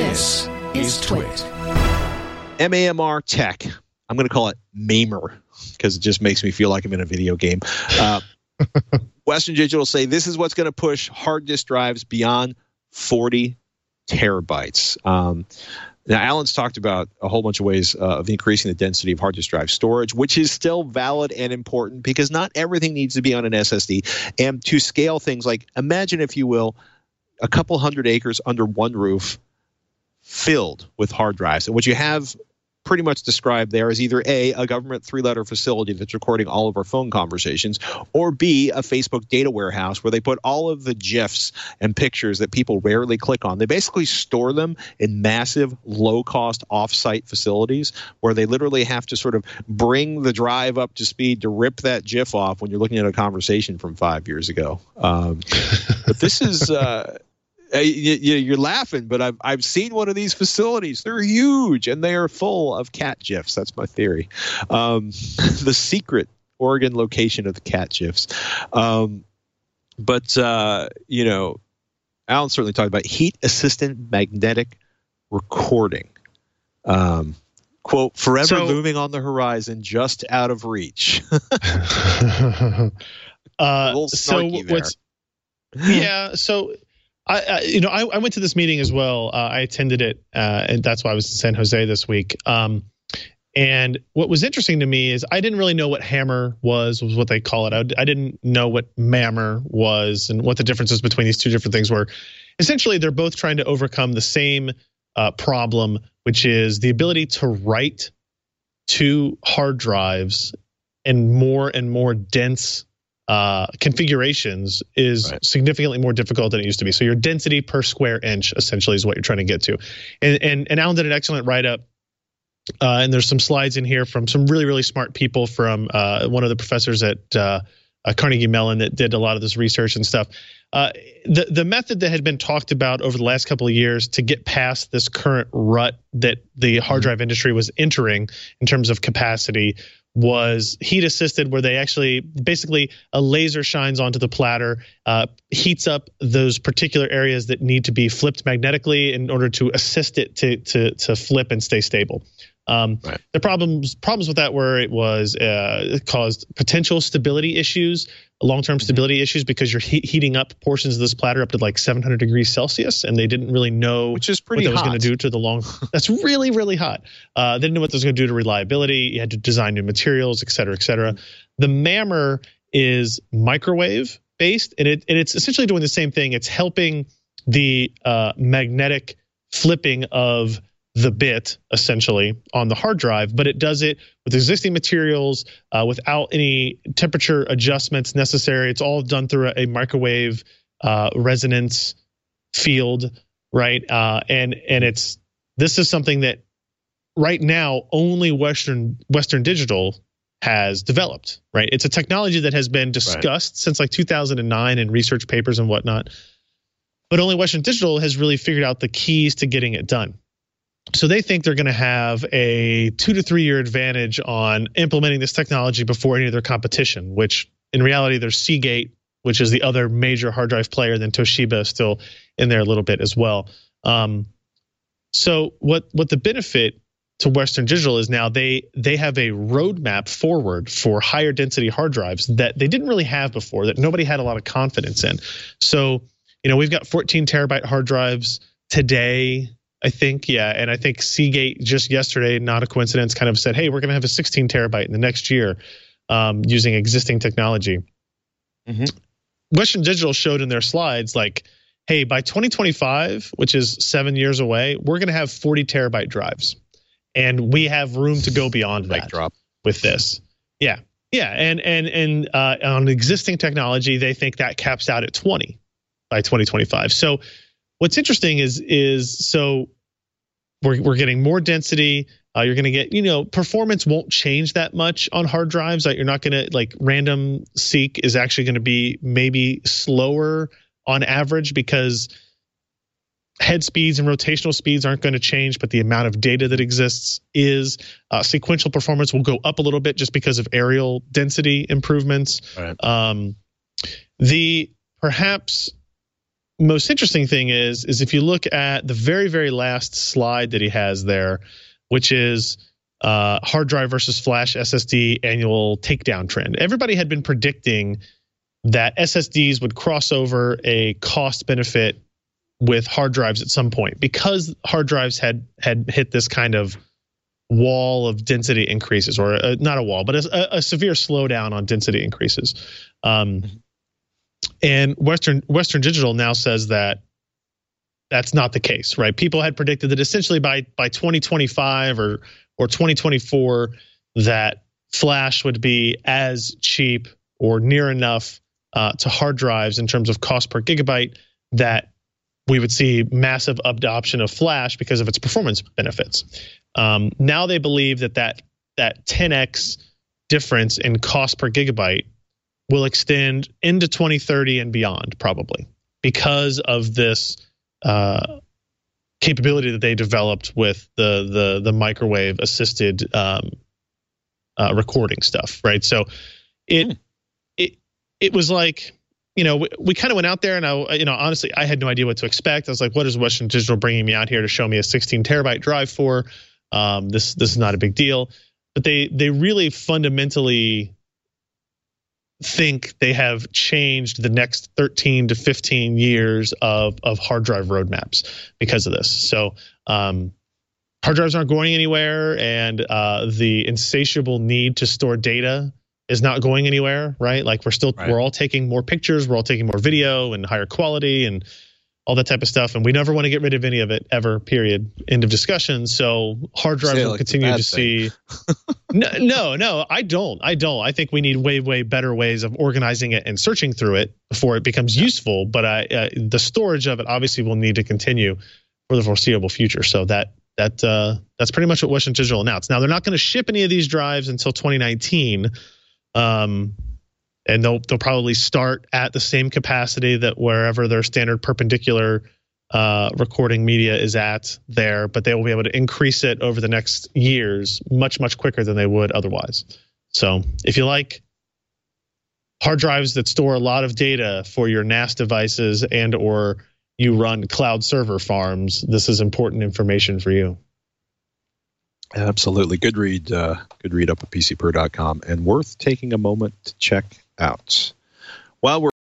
This is Twit. MAMR Tech. I'm going to call it MAMR because it just makes me feel like I'm in a video game. Western Digital say this is what's going to push hard disk drives beyond 40 terabytes. Now, Alan's talked about a whole bunch of ways of increasing the density of hard disk drive storage, which is still valid and important because not everything needs to be on an SSD. And to scale things like, imagine, if you will, a couple hundred acres under one roof filled with hard drives. And what you have pretty much described there is either A, government 3-letter facility that's recording all of our phone conversations, or B, a Facebook data warehouse where they put all of the GIFs and pictures that people rarely click on. They basically store them in massive, low-cost off-site facilities where they literally have to sort of bring the drive up to speed to rip that GIF off when you're looking at a conversation from 5 years ago. But this is... you're laughing, but I've seen one of these facilities. They're huge, and they are full of cat GIFs. That's my theory. The secret Oregon location of the cat GIFs. But Alan certainly talked about heat-assisted magnetic recording. Quote, forever looming on the horizon, just out of reach. A little snarky there. I went to this meeting as well. I attended it, and that's why I was in San Jose this week. And what was interesting to me is I didn't really know what HAMR was what they call it. I didn't know what MAMR was and what the differences between these two different things were. Essentially, they're both trying to overcome the same problem, which is the ability to write to hard drives in more and more dense configurations is significantly more difficult than it used to be. So your density per square inch essentially is what you're trying to get to. And Alan did an excellent write-up. And there's some slides in here from some really, really smart people from one of the professors at Carnegie Mellon that did a lot of this research and stuff. The method that had been talked about over the last couple of years to get past this current rut that the hard drive industry was entering in terms of capacity was heat assisted, where they actually basically a laser shines onto the platter, heats up those particular areas that need to be flipped magnetically in order to assist it to flip and stay stable. The problems with that were it caused potential stability issues, long-term stability issues, because you're heating up portions of this platter up to like 700 degrees Celsius, and they didn't really know what that was going to do to the long. That's really, really hot. They didn't know what that was going to do to reliability. You had to design new materials, et cetera, et cetera. The MAMR is microwave based, and it's essentially doing the same thing. It's helping the magnetic flipping of the bit essentially on the hard drive, but it does it with existing materials without any temperature adjustments necessary. It's all done through a microwave resonance field, right? And this is something that right now only Western Digital has developed, right? It's a technology that has been discussed since like 2009 in research papers and whatnot, but only Western Digital has really figured out the keys to getting it done. So they think they're going to have a 2 to 3 year advantage on implementing this technology before any of their competition, which in reality, there's Seagate, which is the other major hard drive player, then Toshiba is still in there a little bit as well. So what the benefit to Western Digital is now they have a roadmap forward for higher density hard drives that they didn't really have before, that nobody had a lot of confidence in. So, we've got 14 terabyte hard drives today, I think, and I think Seagate just yesterday, not a coincidence, kind of said, hey, we're going to have a 16 terabyte in the next year using existing technology. Western Digital showed in their slides, like, hey, by 2025, which is 7 years away, we're going to have 40 terabyte drives. And we have room to go beyond that with this. Yeah. And on existing technology, they think that caps out at 20 by 2025. So what's interesting is so we're getting more density. You're going to get, performance won't change that much on hard drives. You're not going to, like, random seek is actually going to be maybe slower on average because head speeds and rotational speeds aren't going to change, but the amount of data that exists is. Sequential performance will go up a little bit just because of areal density improvements. Right. The perhaps most interesting thing is if you look at the very, very last slide that he has there, which is hard drive versus flash SSD annual takedown trend. Everybody had been predicting that SSDs would cross over a cost benefit with hard drives at some point because hard drives had hit this kind of wall of density increases, or not a wall, but a severe slowdown on density increases. And Western Digital now says that that's not the case, right? People had predicted that essentially by 2025 or 2024 that flash would be as cheap or near enough to hard drives in terms of cost per gigabyte that we would see massive adoption of flash because of its performance benefits. Now they believe that 10x difference in cost per gigabyte will extend into 2030 and beyond, probably, because of this capability that they developed with the microwave assisted recording stuff, right? So it was like, we kind of went out there, and honestly, I had no idea what to expect. I was like, what is Western Digital bringing me out here to show me a 16 terabyte drive for? This is not a big deal, but they really fundamentally think they have changed the next 13 to 15 years of hard drive roadmaps because of this. So hard drives aren't going anywhere, and the insatiable need to store data is not going anywhere, right? Like we're all taking more pictures, we're all taking more video and higher quality and all that type of stuff, and we never want to get rid of any of it ever, period. End of discussion. So hard drives will continue to see. No, I don't. I think we need way better ways of organizing it and searching through it before it becomes useful. But the storage of it obviously will need to continue for the foreseeable future. So that's pretty much what Western Digital announced. Now they're not going to ship any of these drives until 2019. And they'll probably start at the same capacity that wherever their standard perpendicular recording media is at there, but they will be able to increase it over the next years much quicker than they would otherwise. So if you like hard drives that store a lot of data for your NAS devices and or you run cloud server farms, this is important information for you. Absolutely. Good read up at PCPro.com, and worth taking a moment to check out. While we're